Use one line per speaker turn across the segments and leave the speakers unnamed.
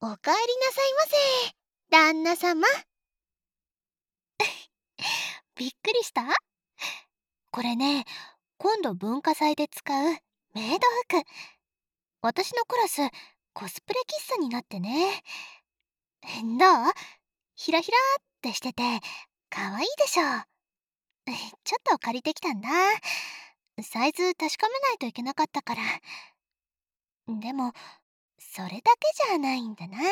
おかえりなさいませ、旦那様。びっくりした？これね、今度文化祭で使うメイド服。私のクラス、コスプレ喫茶になってね。どう？ひらひらってしてて、かわいいでしょ。ちょっと借りてきたんだ。サイズ確かめないといけなかったから。でも、それだけじゃないんだな。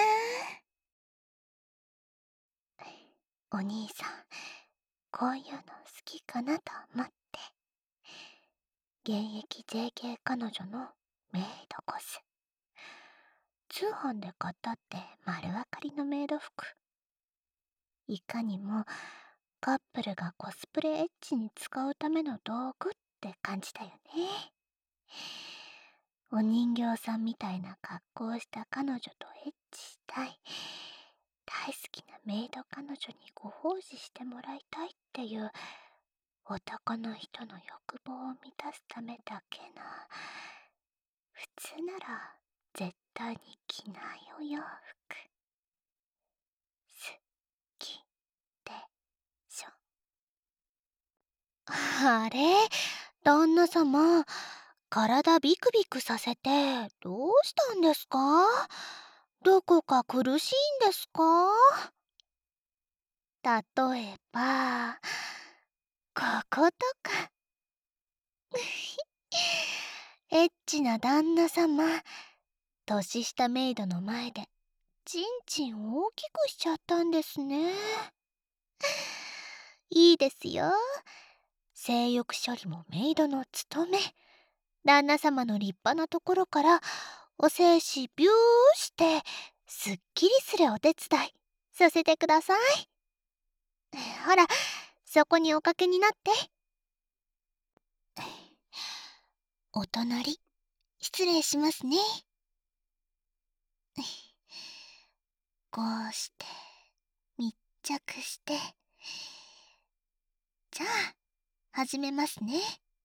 お兄さん、こういうの好きかなと思って。現役 JK 彼女のメイドコス。通販で買ったって丸分かりのメイド服。いかにもカップルがコスプレエッチに使うための道具って感じだよね。お人形さんみたいな格好をした彼女とエッチしたい。大好きなメイド彼女にご奉仕してもらいたいっていう男の人の欲望を満たすためだけの、普通なら絶対に着ないお洋服。好きでしょ。あれ、旦那様、体ビクビクさせてどうしたんですか？どこか苦しいんですか？例えば、こことか。エッチな旦那様、年下メイドの前でちんちん大きくしちゃったんですね。いいですよ。性欲処理もメイドの務め。旦那様の立派なところからお精子ビューしてすっきりするお手伝いさせてください。ほら、そこにおかけになって。お隣、失礼しますね。こうして密着して、じゃあ始めますね。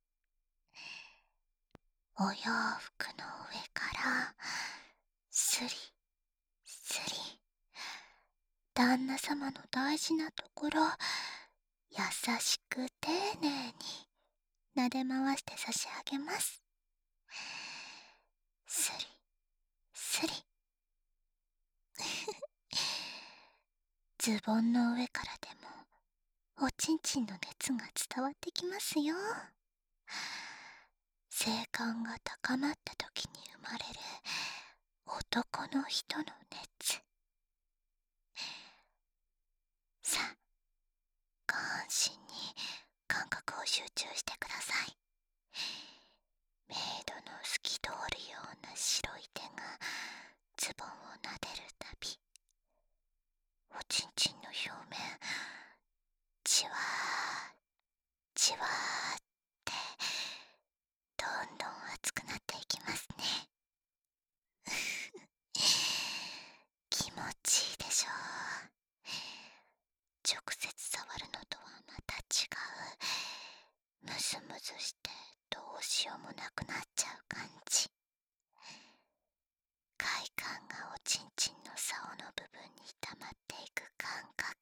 お洋服の上からスリスリ、旦那様の大事なところ優しく丁寧に撫で回して差し上げます。スリスリ。ズボンの上からでもおちんちんの熱が伝わってきますよ。性感が高まった時に生まれる男の人の熱。さあ、下半身に感覚を集中してください。メイドの透き通るような白い手がズボンを撫でるたび、おちんちんの表面、じわーじわーってどんどん熱くなっていきますね。気持ちいいでしょう。直接触るのとはまた違う、ムズムズしてどうしようもなくなっちゃう感じ。快感がおちんちんの竿の部分に溜まっていく感覚。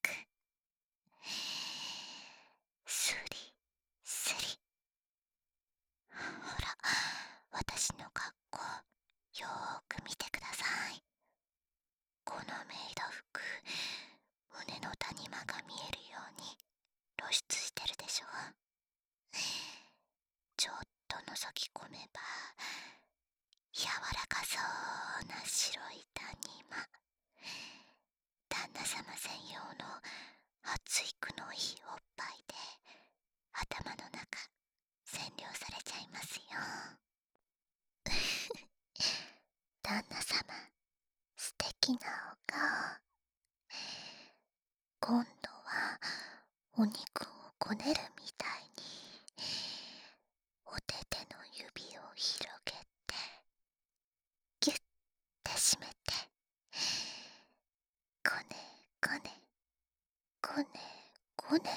スリスリ。ほら、私の格好よーく見てください。このメイド服、胸の谷間が見えるように露出してるでしょ。ちょっと覗き込めば柔らかそうな白い谷間。旦那様専用の熱いくのいいおっぱいで頭の中占領されちゃいますよ。旦那様、素敵なお顔。今度はお肉をこねるみたいにお手手の指を広げてギュッて締めて、こねこねこねこね。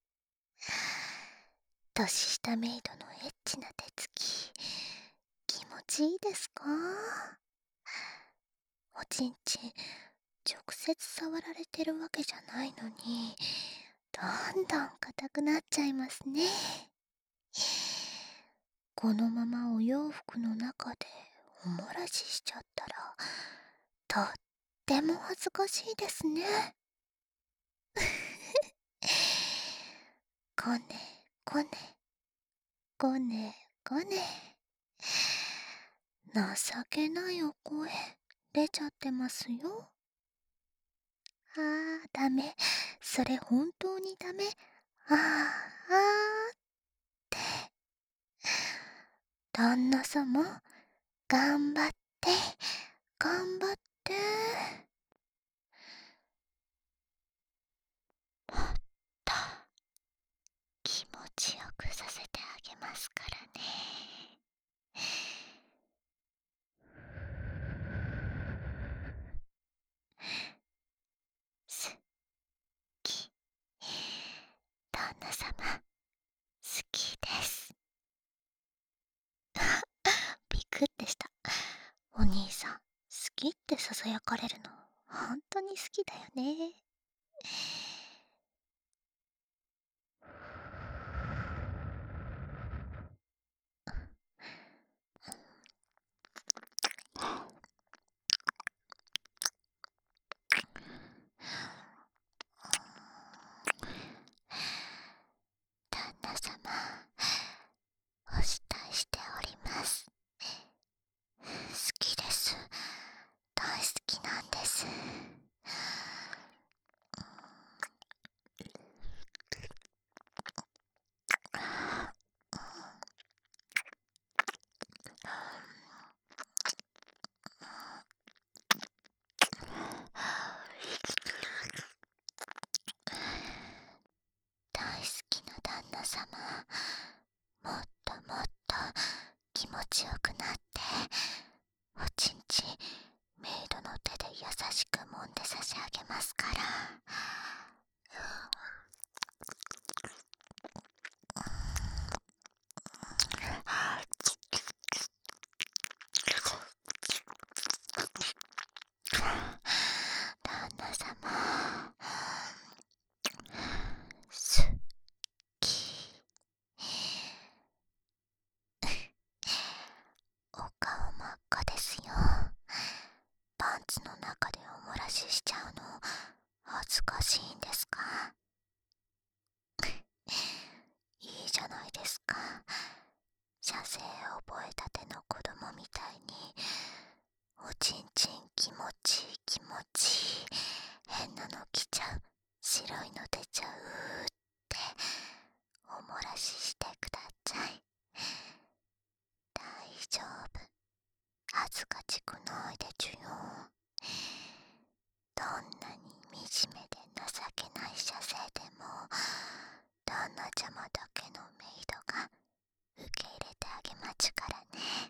年下メイドのエッチな手つき、気持ちいいですか？おちんちん直接触られてるわけじゃないのに、どんどん硬くなっちゃいますね。このままお洋服の中でおもらししちゃったら、とっても恥ずかしいですね。こねこねこねこね。情けないお声出ちゃってますよ。ダメ。それ本当にダメ。って。旦那様、頑張って、頑張って。もっと気持ちよくさせてあげますからね。好き。旦那様、好きです。びっくりした。お兄さん、好きってささやかれるの、本当に好きだよね。旦那様、お慕いしております。好きです。大好きなんです。大好きな旦那様、もっともっと気持ちよくなって、おちんちんメイドの手で優しく揉んで差し上げますから。旦那様、好き。お顔真っ赤ですよ。パンツの中でおもらししちゃうの恥ずかしいんですか？いいじゃないですか。射精覚えたての子供みたいに、おちんちん気持ちいい気持ちいい、変なの来ちゃう、白いの出ちゃうっておもらししてください。大丈夫、恥ずかしくないでちゅよ。どんなに惨めで情けない射精でも、旦那ちゃまだけのメイドが受け入れてあげまちゅからね。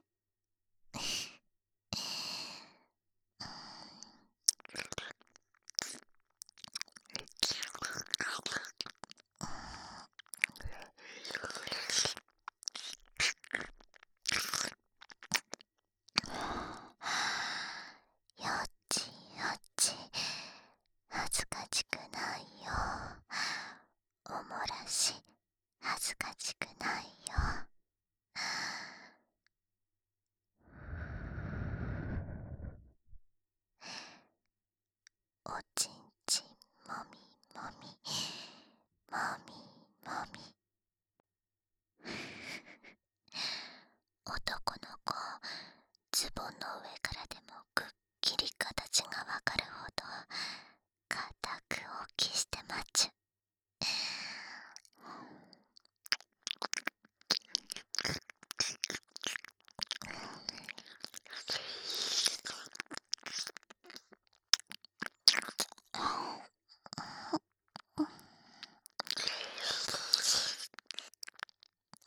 よっちよっち、恥ずかしくないよ。おもらし恥ずかしくないよ。おちんちんもみもみもみもみ。男の子、ズボンの上からでもくっきり形がわかるほど固く大きしてまちゅ。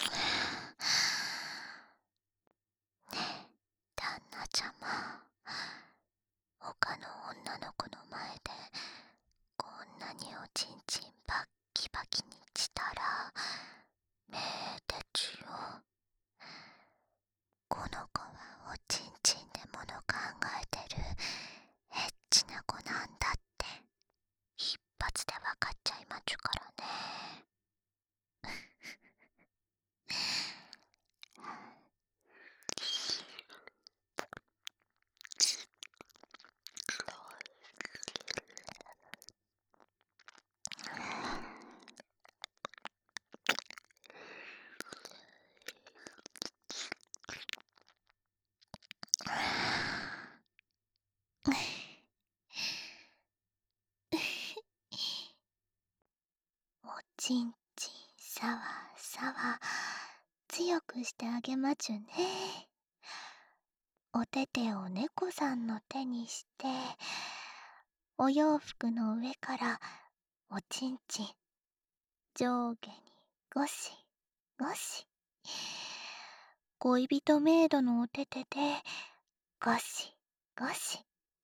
旦那ちゃま、 ちんちんさわさわ強くしてあげまちゅね。お手手を猫さんの手にして、お洋服の上からおちんちん上下にゴシゴシ、恋人メイドのお手手でゴシゴシ。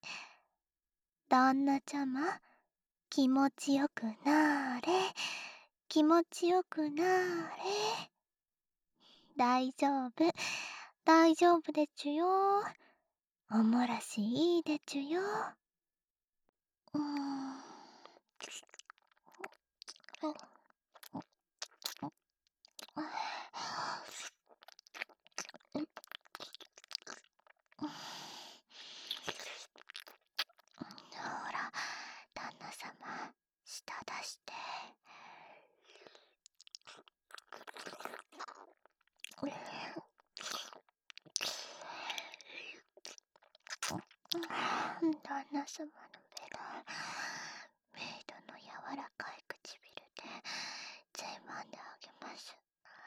旦那ちゃま、気持ちよくなーれ、気持ちよくなーれ。大丈夫、大丈夫でちゅよ。おもらしいいでちゅよ。うーん。ほら、旦那様、舌出して。旦那様のベラ、メイドの柔らかい唇でつまんであげます。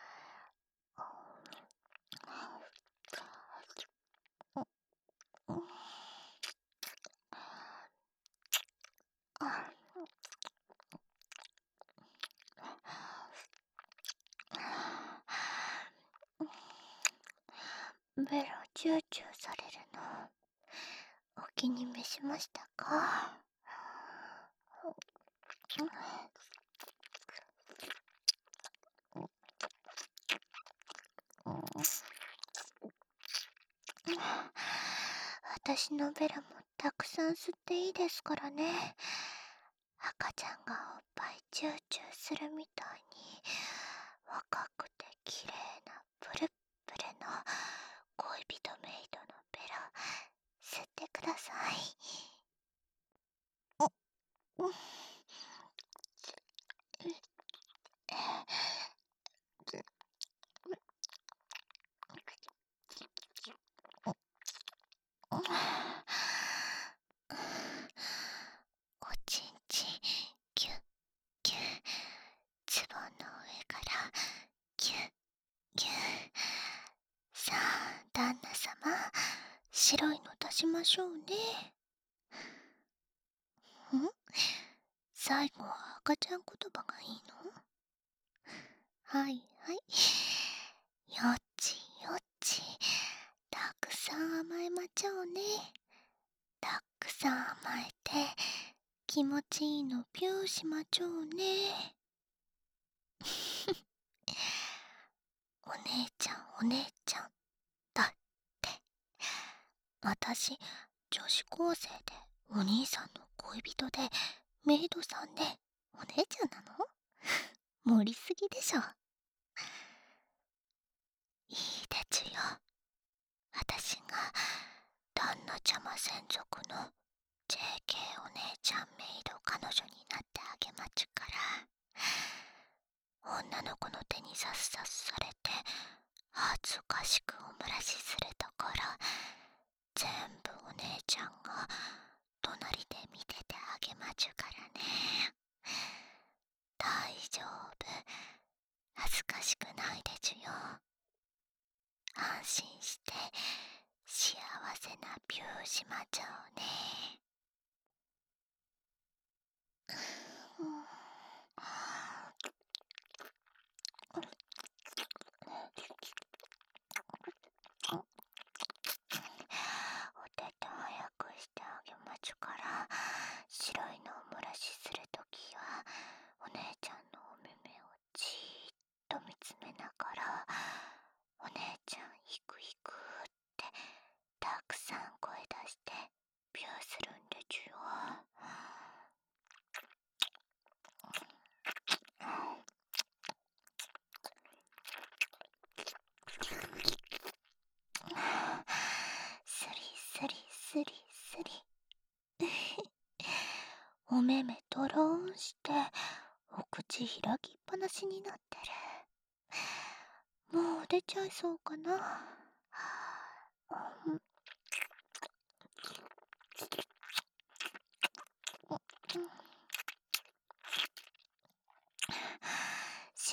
ベロチューチューされるのお気に召しましたか？私のベラもたくさん吸っていいですからね。赤ちゃんがおっぱいチューチューするみたいに若くて綺麗なプルップルの恋人メイドのベラ吸ってください。おちんちんキュッキュッ、ズボンの上からキュッキュッ。さあ旦那様、白いの出しましょうね。最後は赤ちゃん言葉がいいの？はいはい。よっちよっち、たくさん甘えまちゃおうね。たくさん甘えて気持ちいいのピューしまちょうね。お姉ちゃんお姉ちゃんだって。私女子高生でお兄さんの恋人でメイドさんでお姉ちゃんなの？盛りすぎでしょ。いいでちゅよ。私が旦那ちゃま専属の JK お姉ちゃんメイド彼女になってあげまちゅから。女の子の手にさっさっされて恥ずかしくおもらしするところ全部お姉ちゃんが隣で見ててあげまちゅからね。大丈夫、恥ずかしくないでちゅよ。安心して幸せなピューしまちょうね。お手手早くしてあげまちゅから、白いのを漏らしするときはお姉ちゃんのお目目をじーっと見つめながら、お姉ちゃんヒクヒクってたくさん声出してピューするんでちゅよ。スリスリスリスリ。お目目ドローンしてお口開きっぱなしになってる。もう出ちゃいそうかな。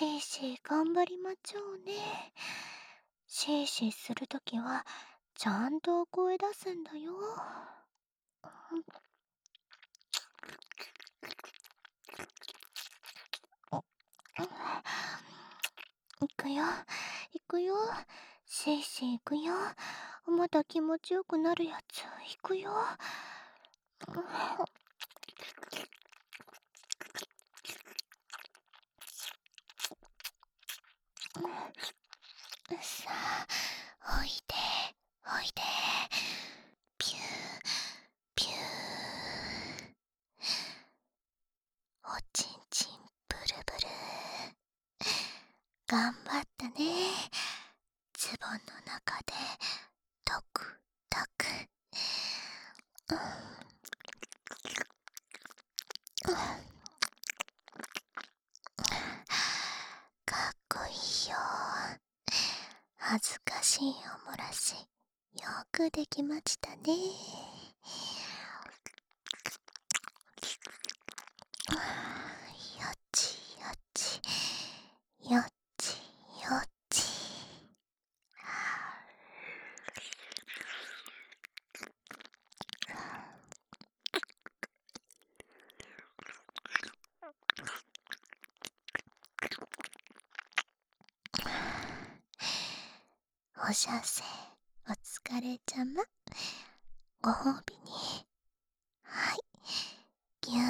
シーシー頑張りまちょうね。シーシーするときは、ちゃんと声出すんだよ。いくよ、いくよ。シーシーいくよ。また気持ちよくなるやつ、いくよ。さあ、おいで、おいで。ピュー、ピュー。おちんちんブルブル。頑張ったね。ズボンの中でトクトク。かっこいいよ。恥ずかしいおもらし、よくできましたね。よちよち、よちよち。おしゃせ、お疲れちゃま。ご褒美に、はい、ぎゅー。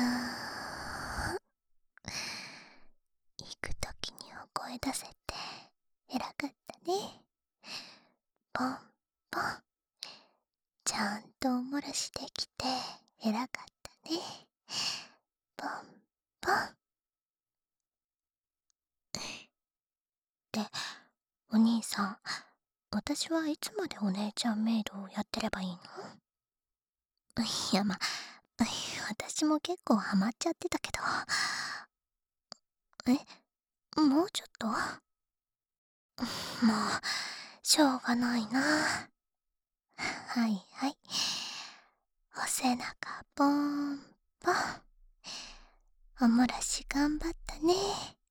行くときにお声出せて偉かったね。ポンポン、ちゃんとおもらしできて偉かったね。ポンポン。で、お兄さん、私はいつまでお姉ちゃんメイドをやってればいいの？いや、私も結構ハマっちゃってたけど。もうちょっと？もう、しょうがないな。はいはい。お背中ポーンポン。おもらし頑張ったね。